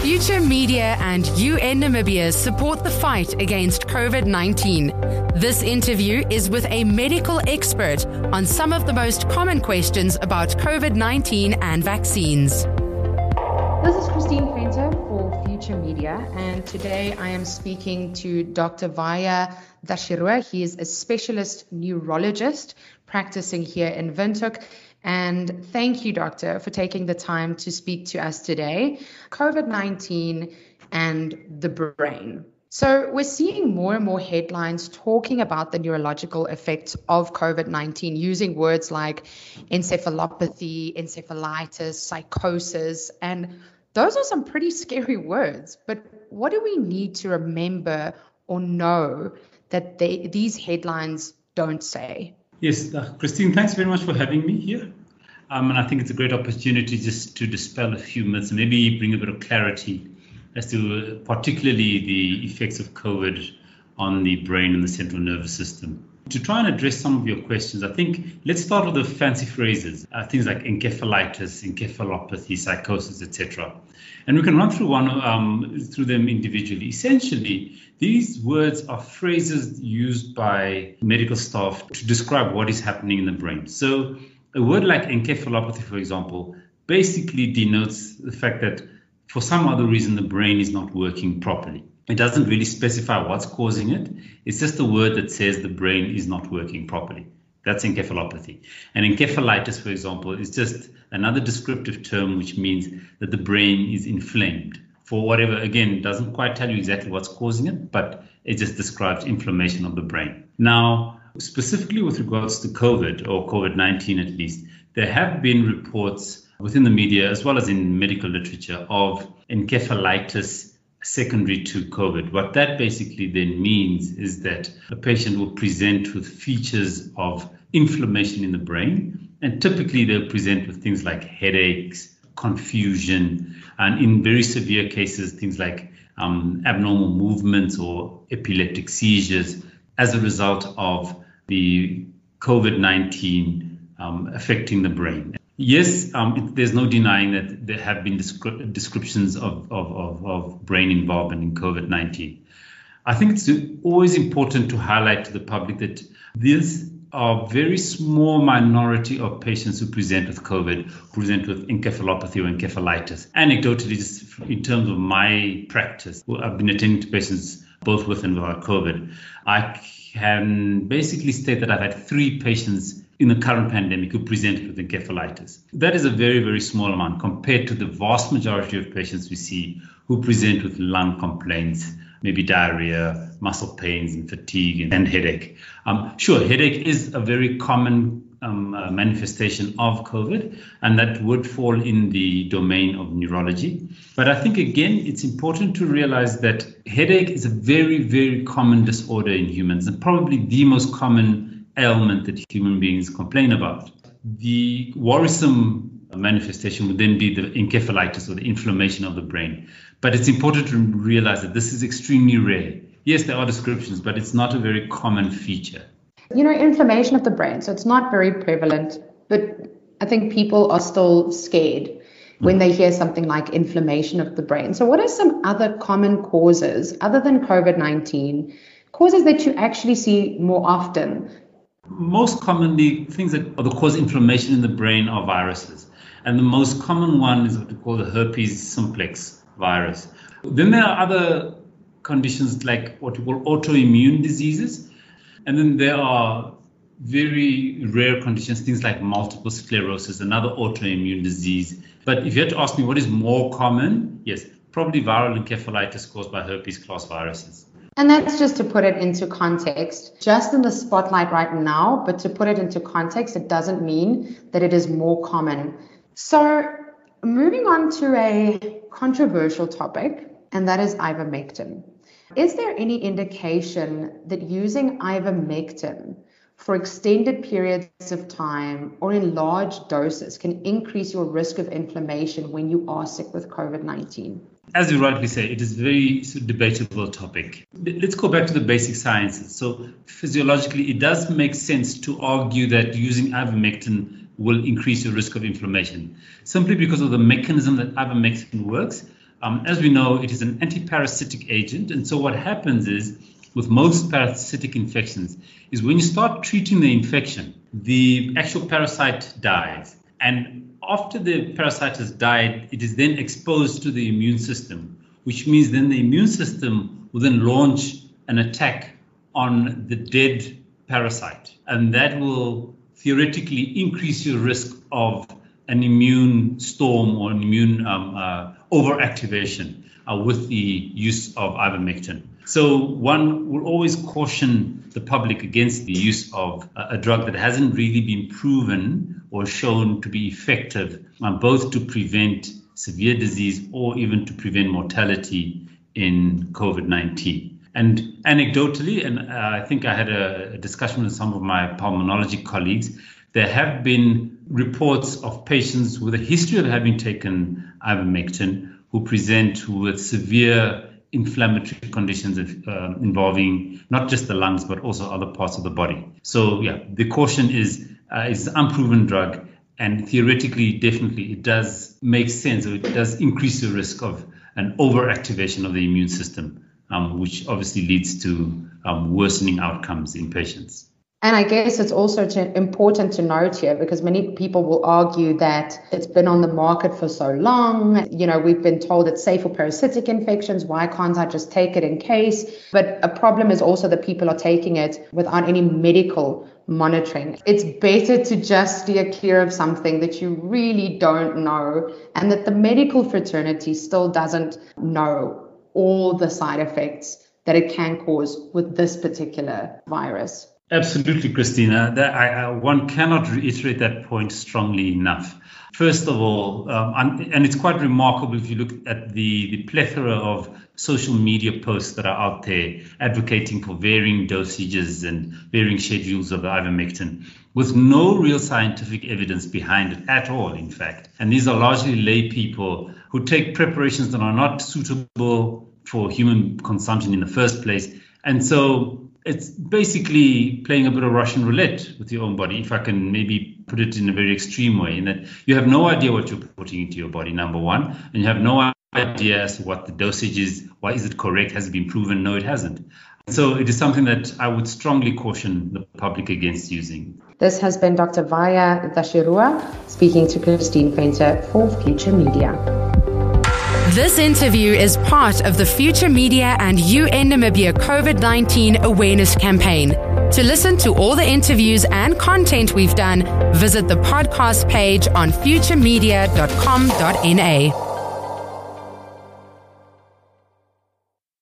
Future Media and UN Namibia support the fight against COVID-19. This interview is with a medical expert on some of the most common questions about COVID-19 and vaccines. This is Christine Painter for Future Media, and today I am speaking to Dr. Vaya Dashirua. He is a specialist neurologist practicing here in Windhoek. And thank you, Doctor, for taking the time to speak to us today. COVID-19 and the brain. So we're seeing more and more headlines talking about the neurological effects of COVID-19 using words like encephalopathy, encephalitis, psychosis, and those are some pretty scary words. But what do we need to remember or know that these headlines don't say? Yes, Christine, thanks very much for having me here. And I think it's a great opportunity just to dispel a few myths, maybe bring a bit of clarity as to particularly the effects of COVID on the brain and the central nervous system. To try and address some of your questions, I think let's start with the fancy phrases, things like encephalitis, encephalopathy, psychosis, etc. And we can run through through them individually. Essentially, these words are phrases used by medical staff to describe what is happening in the brain. So a word like encephalopathy, for example, basically denotes the fact that for some other reason the brain is not working properly. It doesn't really specify what's causing it. It's just a word that says the brain is not working properly. That's encephalopathy. And encephalitis, for example, is just another descriptive term which means that the brain is inflamed. For whatever, again, it doesn't quite tell you exactly what's causing it, but it just describes inflammation of the brain. Now, specifically with regards to COVID, or COVID-19 at least, there have been reports within the media as well as in medical literature of encephalitis secondary to COVID. What that basically then means is that a patient will present with features of inflammation in the brain, and typically they'll present with things like headaches, confusion, and in very severe cases, things like abnormal movements or epileptic seizures as a result of the COVID-19 affecting the brain. Yes, there's no denying that there have been descriptions of brain involvement in COVID-19. I think it's always important to highlight to the public that these are a very small minority of patients who present with COVID, who present with encephalopathy or encephalitis. Anecdotally, just in terms of my practice, I've been attending to patients both with and without COVID. I can basically state that I've had 3 patients in the current pandemic who presented with encephalitis. That is a very, very small amount compared to the vast majority of patients we see who present with lung complaints, maybe diarrhea, muscle pains and fatigue and headache. Sure, headache is a very common manifestation of COVID, and that would fall in the domain of neurology. But I think, again, it's important to realize that headache is a very, very common disorder in humans and probably the most common ailment that human beings complain about. The worrisome manifestation would then be the encephalitis or the inflammation of the brain. But it's important to realize that this is extremely rare. Yes, there are descriptions, but it's not a very common feature. Inflammation of the brain, so it's not very prevalent, but I think people are still scared when they hear something like inflammation of the brain. So what are some other common causes, other than COVID-19, causes that you actually see more often? Most commonly, things that cause inflammation in the brain are viruses. And the most common one is what we call the herpes simplex virus. Then there are other conditions like what we call autoimmune diseases. And then there are very rare conditions, things like multiple sclerosis, another autoimmune disease. But if you had to ask me what is more common, yes, probably viral encephalitis caused by herpes class viruses. And that's just to put it into context, just in the spotlight right now, but to put it into context, it doesn't mean that it is more common. So moving on to a controversial topic, and that is ivermectin. Is there any indication that using ivermectin for extended periods of time or in large doses can increase your risk of inflammation when you are sick with COVID-19? As you rightly say, it is a very debatable topic. Let's go back to the basic sciences. So physiologically, it does make sense to argue that using ivermectin will increase your risk of inflammation, simply because of the mechanism that ivermectin works. as we know, it is an antiparasitic agent. And so what happens is, with most parasitic infections, is when you start treating the infection, the actual parasite dies. And after the parasite has died, it is then exposed to the immune system, which means then the immune system will then launch an attack on the dead parasite. And that will theoretically increase your risk of an immune storm or an immune overactivation with the use of ivermectin. So one will always caution the public against the use of a drug that hasn't really been proven or shown to be effective, both to prevent severe disease or even to prevent mortality in COVID-19. And anecdotally, and I think I had a discussion with some of my pulmonology colleagues, there have been reports of patients with a history of having taken ivermectin who present with severe inflammatory conditions involving not just the lungs, but also other parts of the body. So, the caution is it's an unproven drug, and theoretically, definitely, it does make sense, or it does increase the risk of an overactivation of the immune system, which obviously leads to worsening outcomes in patients. And I guess it's also important to note here, because many people will argue that it's been on the market for so long. We've been told it's safe for parasitic infections. Why can't I just take it in case? But a problem is also that people are taking it without any medical monitoring. It's better to just steer clear of something that you really don't know, and that the medical fraternity still doesn't know all the side effects that it can cause with this particular virus. Absolutely, Christina. One cannot reiterate that point strongly enough. First of all, and it's quite remarkable if you look at the plethora of social media posts that are out there advocating for varying dosages and varying schedules of ivermectin, with no real scientific evidence behind it at all, in fact. And these are largely lay people who take preparations that are not suitable for human consumption in the first place. And so it's basically playing a bit of Russian roulette with your own body, if I can maybe put it in a very extreme way, in that you have no idea what you're putting into your body, number one, and you have no idea as to what the dosage is. Why is it correct? Has it been proven? No, it hasn't. So it is something that I would strongly caution the public against using. This has been Dr. Vaya Dashirua speaking to Christine Venter for Future Media. This interview is part of the Future Media and UN Namibia COVID-19 awareness campaign. To listen to all the interviews and content we've done, visit the podcast page on futuremedia.com.na.